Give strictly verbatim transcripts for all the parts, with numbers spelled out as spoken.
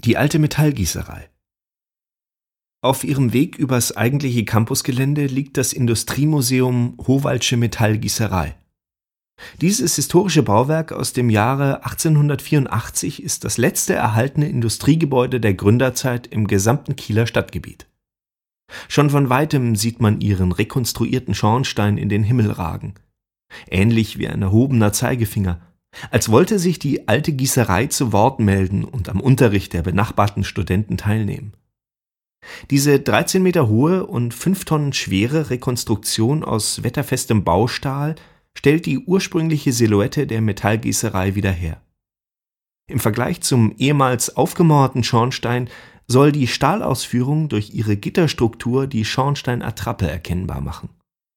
Die alte Metallgießerei. Auf ihrem Weg übers eigentliche Campusgelände liegt das Industriemuseum Howaldtsche Metallgießerei. Dieses historische Bauwerk aus dem Jahre achtzehnhundertvierundachtzig ist das letzte erhaltene Industriegebäude der Gründerzeit im gesamten Kieler Stadtgebiet. Schon von weitem sieht man ihren rekonstruierten Schornstein in den Himmel ragen. Ähnlich wie ein erhobener Zeigefinger, als wollte sich die alte Gießerei zu Wort melden und am Unterricht der benachbarten Studenten teilnehmen. Diese dreizehn Meter hohe und fünf Tonnen schwere Rekonstruktion aus wetterfestem Baustahl stellt die ursprüngliche Silhouette der Metallgießerei wieder her. Im Vergleich zum ehemals aufgemauerten Schornstein soll die Stahlausführung durch ihre Gitterstruktur die Schornsteinattrappe erkennbar machen.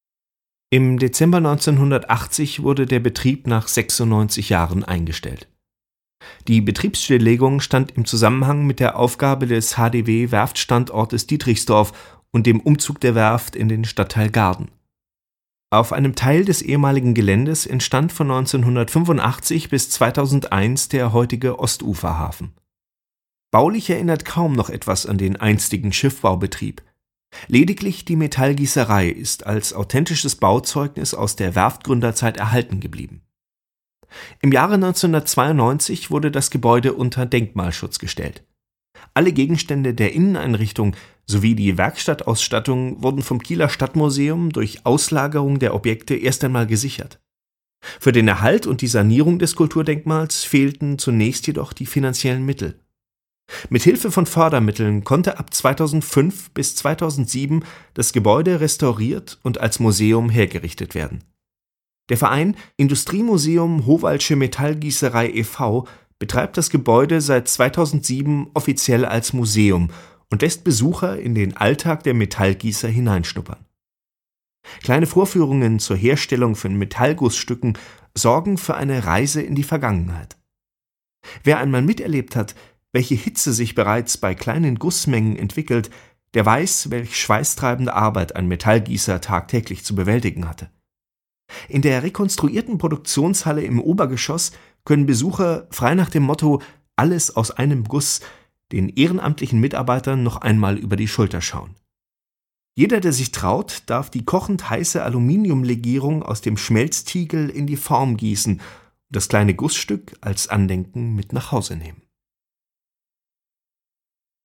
Im Dezember neunzehnhundertachtzig wurde der Betrieb nach sechsundneunzig Jahren eingestellt. Die Betriebsstilllegung stand im Zusammenhang mit der Aufgabe des H D W-Werftstandortes Dietrichsdorf und dem Umzug der Werft in den Stadtteil Gaarden. Auf einem Teil des ehemaligen Geländes entstand von neunzehnhundertfünfundachtzig bis zweitausendeins der heutige Ostuferhafen. Baulich erinnert kaum noch etwas an den einstigen Schiffbaubetrieb. Lediglich die Metallgießerei ist als authentisches Bauzeugnis aus der Werftgründerzeit erhalten geblieben. Im Jahre neunzehnhundertzweiundneunzig wurde das Gebäude unter Denkmalschutz gestellt. Alle Gegenstände der Inneneinrichtung sowie die Werkstattausstattung wurden vom Kieler Stadtmuseum durch Auslagerung der Objekte erst einmal gesichert. Für den Erhalt und die Sanierung des Kulturdenkmals fehlten zunächst jedoch die finanziellen Mittel. Mit Hilfe von Fördermitteln konnte ab zweitausendfünf bis zweitausendsieben das Gebäude restauriert und als Museum hergerichtet werden. Der Verein Industriemuseum Howaldtsche Metallgießerei e V betreibt das Gebäude seit zweitausendsieben offiziell als Museum und lässt Besucher in den Alltag der Metallgießer hineinschnuppern. Kleine Vorführungen zur Herstellung von Metallgussstücken sorgen für eine Reise in die Vergangenheit. Wer einmal miterlebt hat, welche Hitze sich bereits bei kleinen Gussmengen entwickelt, der weiß, welch schweißtreibende Arbeit ein Metallgießer tagtäglich zu bewältigen hatte. In der rekonstruierten Produktionshalle im Obergeschoss können Besucher frei nach dem Motto »Alles aus einem Guss« den ehrenamtlichen Mitarbeitern noch einmal über die Schulter schauen. Jeder, der sich traut, darf die kochend heiße Aluminiumlegierung aus dem Schmelztiegel in die Form gießen und das kleine Gussstück als Andenken mit nach Hause nehmen.